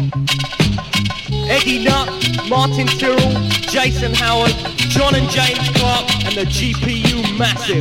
Eddie Nutt, Martin Tyrrell, Jason Howard, John and James Clark, and the GPU Massive.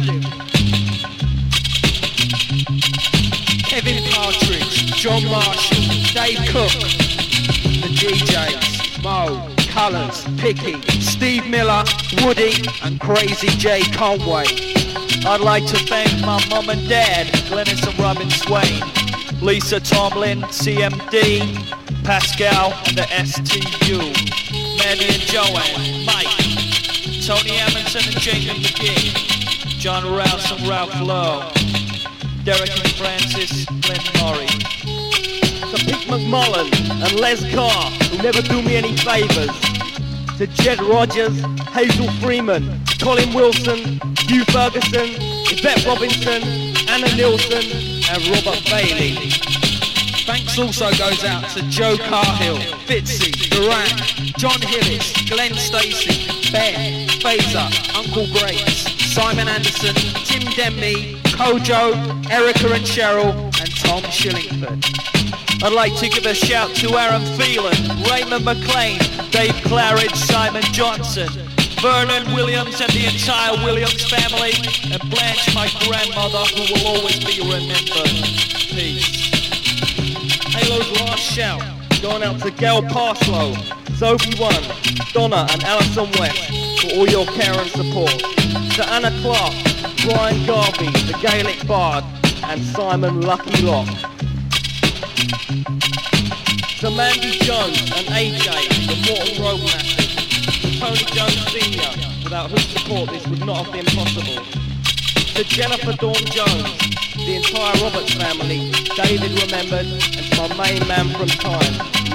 Kevin Partridge, John Marshall, Dave Cook, the DJs, Mo, Colours, Picky, Steve Miller, Woody, and Crazy J Conway. I'd like to thank my mum and dad, Glennis and Robin Swain, Lisa Tomlin, CMD, Pascal and the STU, Maddie and Joanne, Mike, Tony Amundsen and Jacob McGee, John Rouse and Ralph Lowe, Derek and Francis, Glenn Murray, to Pete McMullen and Les Carr, who never do me any favours, to Jed Rogers, Hazel Freeman, Colin Wilson, Hugh Ferguson, Yvette Robinson, Anna Nilsson and Robert Bailey. Thanks also goes out to Joe Carhill, Fitzy, Durant, John Hillis, Glenn Stacey, Ben, Fazer, Uncle Grace, Simon Anderson, Tim Denby, Kojo, Erica and Cheryl, and Tom Shillingford. I'd like to give a shout to Aaron Phelan, Raymond McLean, Dave Claridge, Simon Johnson, Vernon Williams and the entire Williams family, and Blanche, my grandmother, who will always be remembered. Peace. Halo's last shout, going out to Gail Parslow, Sophie One, Donna and Alison West, for all your care and support. To Anna Clark, Brian Garvey, the Gaelic Bard, and Simon Lucky Lock. To Mandy Jones and AJ, the Morton Road Massive. To Tony Jones Sr., without whose support this would not have been possible. To Jennifer Dawn Jones, the entire Roberts family, David remembered, and to my main man from Time,